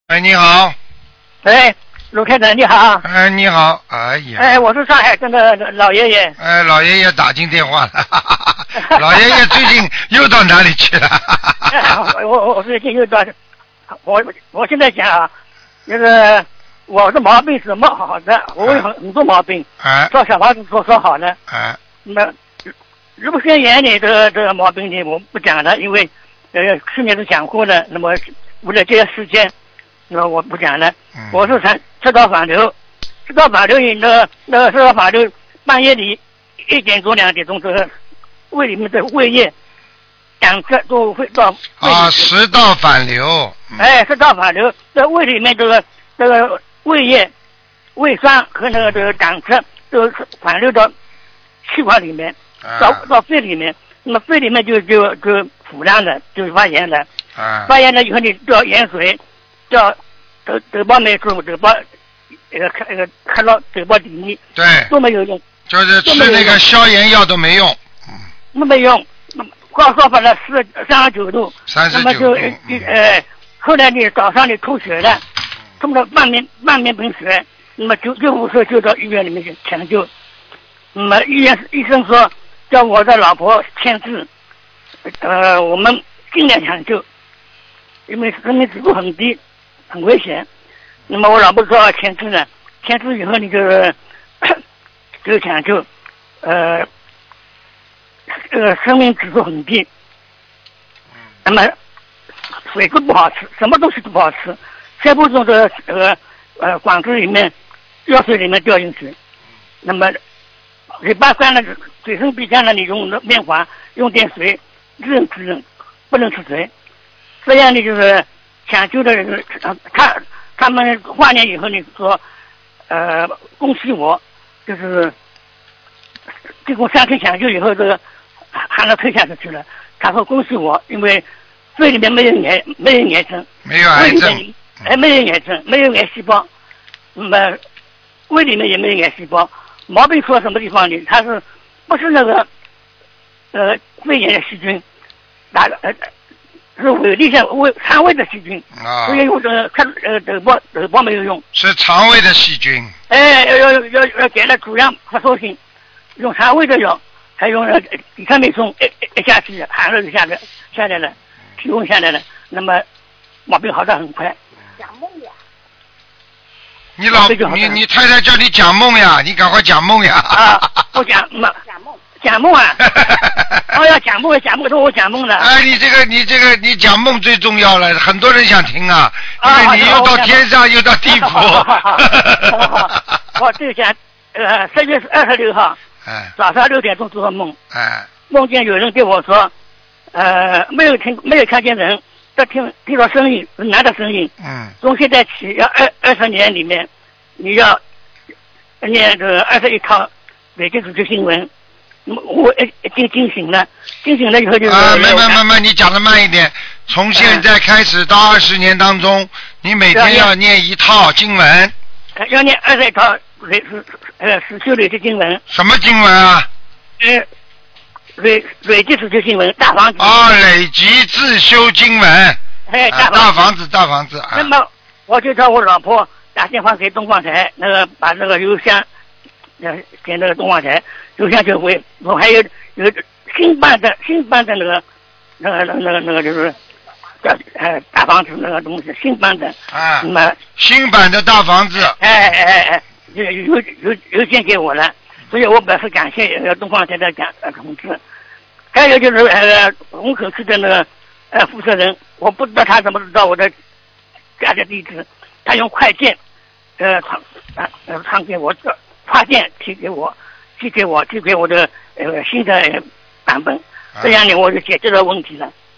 哎，你好。 哎，卢台长你好。 哎，你好。哎呀。 哎，我是上海镇的老爷爷。 哎，老爷爷打进电话了。老爷爷最近又到哪里去了？ 我最近又到，我现在讲啊，就是我的毛病是蛮好的，我有很多毛病。做小房子做好了。那么乳腺炎的这个毛病呢，我不讲了，因为去年都讲过了。那么为了这些时间，那么我不讲了。我是吃到反流，吃到反流吃到反流，半夜里1点多2点钟，这个胃里面的胃液两个都会到食道反流。 哎，食道反流，在胃里面这个胃液、胃酸和这个胆汁都反流到气管里面，到肺里面。那么肺里面就腐烂了，就发炎了。发炎了以后你叫盐水，叫德包霉素，德包看到德包底泥， 对， 都没有用。 就是吃那个消炎药都没用。 那没用，高烧发了39度，那么就后来你早上你吐血了，吐了半面盆血，那么救护车就到医院里面去抢救。那么医生说叫我的老婆签字，我们尽量抢救，因为生命指数很低，很危险。那么我老婆说签字了，签字以后你就抢救，生命指数很低。那么水都不好吃，什么东西都不好吃，全部从管子里面、药水里面掉进去。那么嘴巴干了，嘴唇闭干了，你用面环，用点水滋润，不能吃水。这样的就是抢救的人，他们换年以后你说，恭喜我，就是经过3天抢救以后，这个寒了退下去了。他说恭喜我，因为肺里面没有癌症， 没有癌症， 没有癌症，没有癌细胞，那么胃里面也没有癌细胞。毛病出在什么地方呢？它是不是那个肺炎的细菌，是胃里向肠胃的细菌，所以用德包没有用，是肠胃的细菌。 哎，要给了主要发烧性，用肠胃的药，还用抵抗霉素一下去，寒热就下来了，体温下来了，那么毛病好得很快。 讲梦呀。 你太太叫你讲梦呀，你赶快讲梦呀！ 我讲梦啊！要讲梦说我讲梦了。 哎，你讲梦最重要了，很多人想听啊，因为你又到天上又到地府。 我就讲，3月26号，早上6点钟做梦，梦见有人对我说，没有看见人。听到声音，男的声音。从现在起要20年里面，你要念这21套北京主持新闻。我已经惊醒了以后就慢，你讲的慢一点。从现在开始到20年当中，你每天要念1套经文。 要念21套实修累积经文。 什么经文啊？ 累积自修经文，大房子。 累积自修经文。大房子。 那么我就叫我老婆打电话给东方台，把那个邮箱给那个东方台，邮箱就回。我还有新办的那个就是大房子那个东西，新办的。那么新版的大房子。 邮件给我了。所以我表示感谢东方台的同志。还有就是虹口区的那个负责人，我不知道他怎么知道我的家的地址，他用快件传给我，发件寄给我的新的版本，这样呢我就解决了问题了。